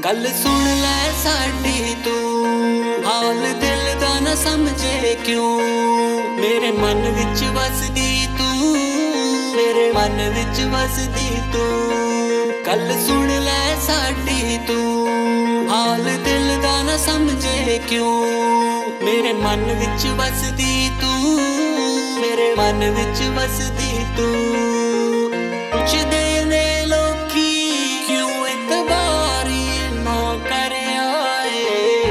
गल सुन लै साडी तू, हाल दिल दा न समझे क्यों। मेरे मन विच वसदी तू, मेरे मन विच वसदी तू। गल सुन लै साडी तू, हाल दिल दा न समझे क्यों। मेरे मन विच वसदी तू, मेरे मन विच वसदी तू। पुछदे ने लोकी क्यों इतबारी ना कर आए,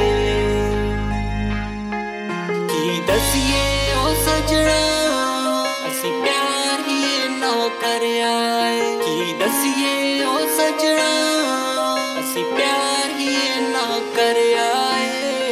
की दसिए ओ सजना असी प्यार ही ना कर आए। की दसिए ओ सजना असी प्यार ही ना कर आए।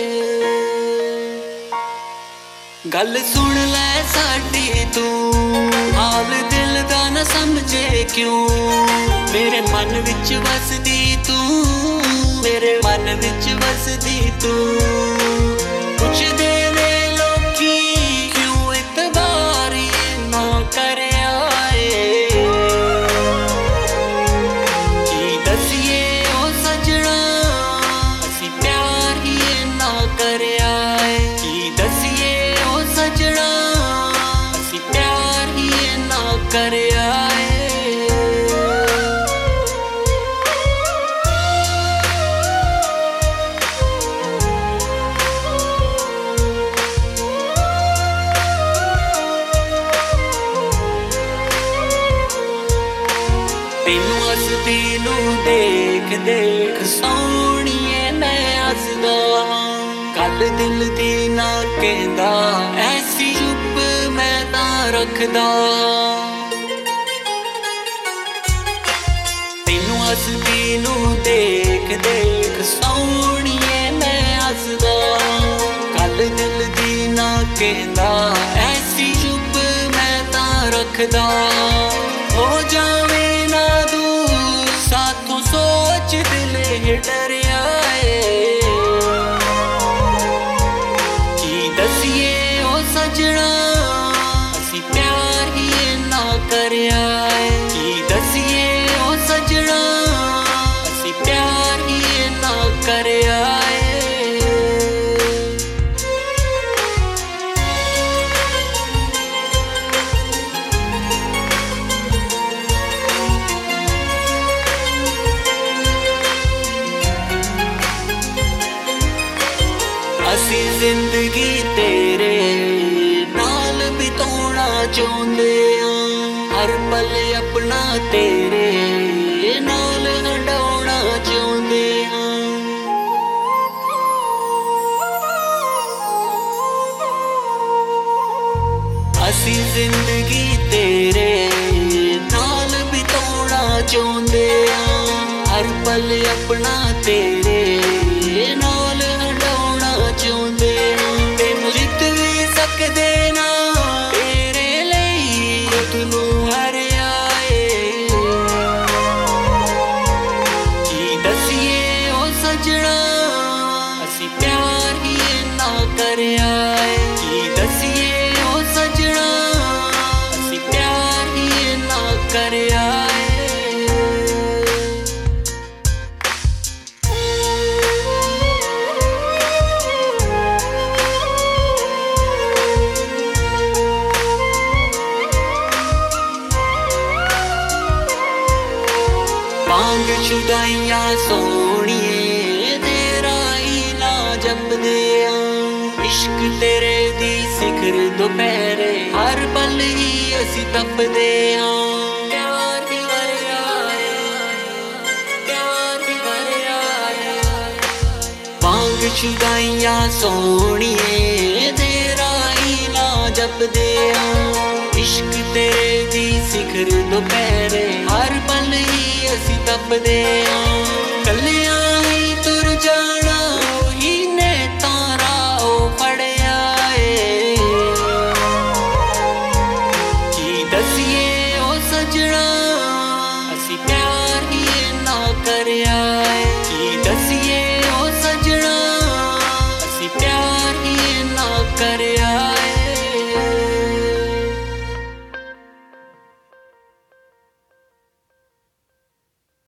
गल सुन लै साडी तू, हाल दिल दा न समझे क्यों। मेरे मन विच वसदी तू, मेरे मन विच वसदी तू। पुछदे ने लोकी क्यों इतबारी ना कर आए, की दसिए ओ सजना असी प्यार ही ना कर आए। की दसिए ओ सजना असी प्यार ही ना कर आए। तेनू हसदी नू देख देख सोहणीए मैं हसदा। गल दिल दी ना कहंदा, ऐसी चुप मैं तां रखदा। तेनू हसदी नू देख देख सोहणीए मैं हसदा। गल दिल दी ना कहंदा, ऐसी चुप मैं तां रखदा। हो जावे ना दूर साथों सोच दिल डर आए, की दसिए ओ सजना असी प्यार ही ना कर आए। की दसिए ओ सजना असी प्यार ही ना कर आए। असी जिंदगी तेरे नाल बिताउणा चाहुंदे हां, हर पल अपना तेरे नाल हंडाउणा चाहुंदे हां। असी जिंदगी तेरे नाल बिताउणा चाहुंदे हां, हर पल अपना तेरे नाल हंडाउणा चाहुंदे हां। तेनू जित भी सकदे ना तेरे लई खुद नू हर आए, की दसिए ओ सजना असी प्यार ही ना कर आए। की दसिए ओ सजना असी प्यार ही ना कर आए। मांग छुदाइयां सोहणीए तेरा ही ना जपदे हां। इश्क तेरे दी सिखर दोपहरे हर पल ही असी तपदे हां। प्यार ही कर आए, प्यार ही कर आए। मांग छुदाइयां सोहणीए तेरा ही ना जपदे हां। इश्क तेरे दी सिखर दोपहरे हर पल ही असी तपदे हां।